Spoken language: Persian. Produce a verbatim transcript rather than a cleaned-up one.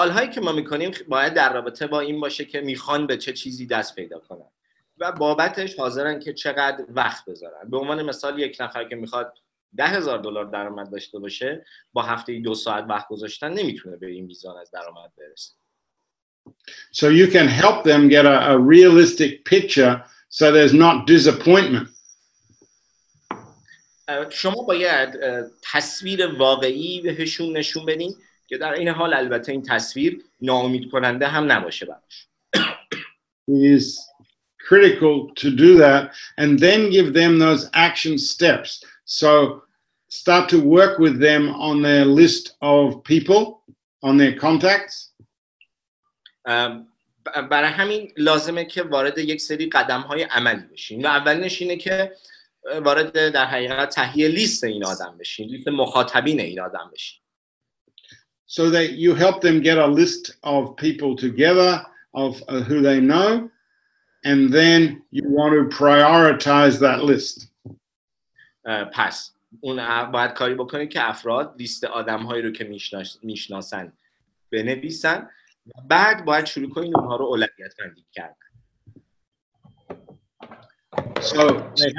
کارهایی که ما میکنیم باید در رابطه با این باشه که میخوان به چه چیزی دست پیدا کنن و بابتش حاضرن که چقدر وقت بذارن. به عنوان مثال یک نفر که میخواد ده هزار دلار درآمد داشته باشه با هفته دو ساعت وقت گذاشتن نمیتونه به این میزان از درآمد برسه. So you can help them get a, a realistic picture so there's not disappointment. شما باید تصویر واقعی بهشون نشون بدین که در این حال البته این تصویر ناامید کننده هم نباشه براش. It is critical to do that and then give them those action steps. So start to work with them on their list of people, on their contacts. برای همین لازمه که وارد یک سری قدم‌های عملی بشین و اولینش اینه که وارد در حقیقت تهیه لیست این آدم بشین، لیست مخاطبین این آدم بشین. So that you help them get a list of people together of uh, who they know, and then you want to prioritize that list. پس اون باید کاری بکنید که افراد لیست آدم‌هایی رو که میشناسن بنویسن و بعد باید شروع کنید اونها رو اولویت بندی کردن. So they